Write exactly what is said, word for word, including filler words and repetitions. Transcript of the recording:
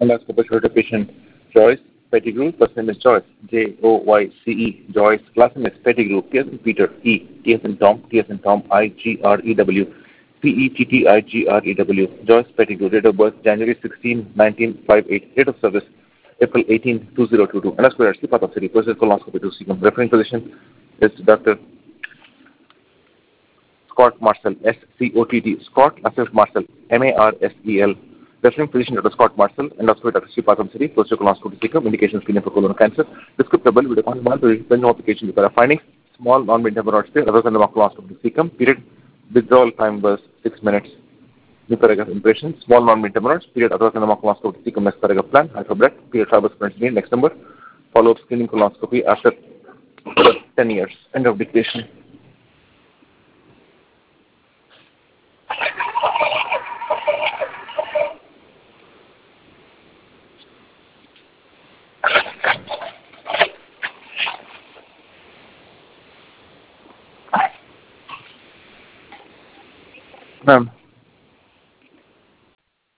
Endoscopy showed a patient Joyce Pettigrew. First name is Joyce, J O Y C E, Joyce. Last name is Pettigrew, P as in Peter, E, T as in Tom, T as in Tom, I G R E W, P E T T I G R E W, Joyce Pettigrew. Date of birth January sixteenth, nineteen fifty-eight. Date of service April eighteenth, two thousand twenty-two. Endoscopy at Sleep City. Process colonoscopy to cecum. Referring physician is Doctor Scott Marcel, S C O T T, Scott Asif Marcel, M A R S E L. Referring physician Doctor Scott Marcel, endoscopy Doctor Sripatham City, posterior colonoscopy cecum, indications screening for colon cancer. Descriptable with a conformal no application with our findings. Small non-mid hemorrhoids there, other than the colonoscopy cecum. Period. Withdrawal time was six minutes. New paragraph impression. Small non-mid hemorrhoids. Period. Other than the colonoscopy cecum. Next paragraph plan. Hyperblet. Period. Fibers currently. Next number. Follow-up screening colonoscopy after ten years. End of dictation. Ma'am.